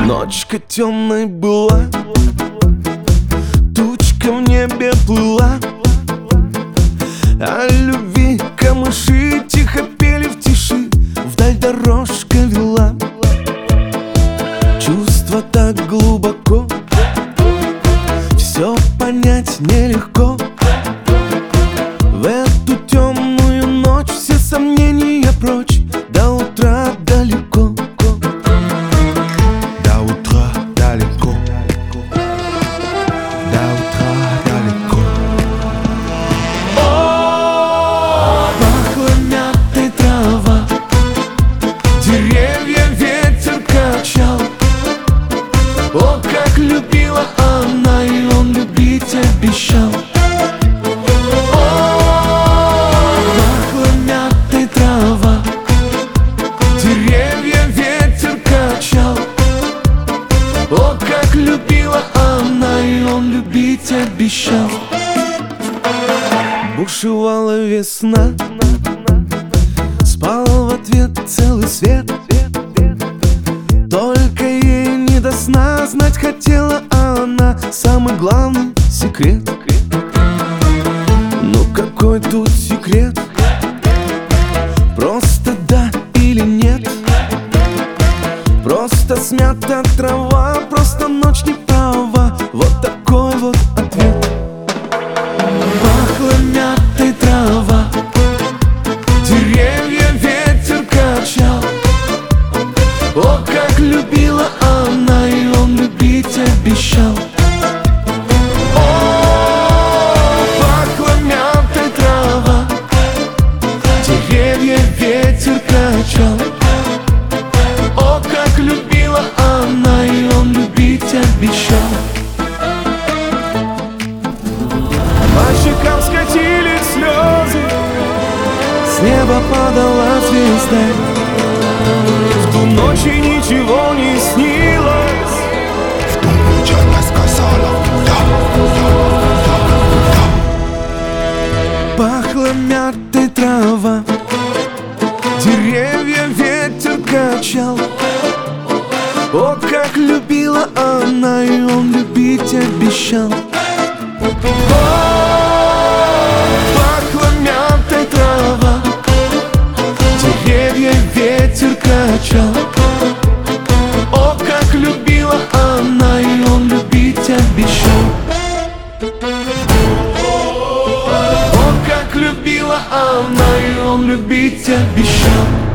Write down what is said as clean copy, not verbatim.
Ночка темной была, тучка в небе плыла, о любви камыши тихо пели в тиши, вдаль дорожка вела. Чувство так глубоко, все понять нелегко. В эту темную ночь все сомнения прочь, до утра далеко. До утра далеко. До утра далеко. О, пахла мятой трава, деревья ветер качал. О, как любила она, и он любить обещал. О, как любила она, и он любить обещал. Бушевала весна, спал в ответ целый свет. Только ей не до сна, знать хотела она самый главный секрет. Ну какой тут секрет? Просто да или нет? Просто смята трава, просто ночь не права. Вот такой вот ответ. Пахла мятой трава, деревья ветер качал. О, как любила она, и он любить обещал. О, пахла мятой трава, деревья ветер качал. О, как любила она, и он любить обещал. По щекам скатились слезы, с неба падала звезда. В ту ночь и ничего не снилось. В ту ночь она сказала да. Пахла мятой трава, деревья ветер качал. О, как любила она, и он любить обещал. О, пахла мятой трава, деревья ветер качал. О, как любила она, и он любить обещал. О, как любила она, и он любить обещал.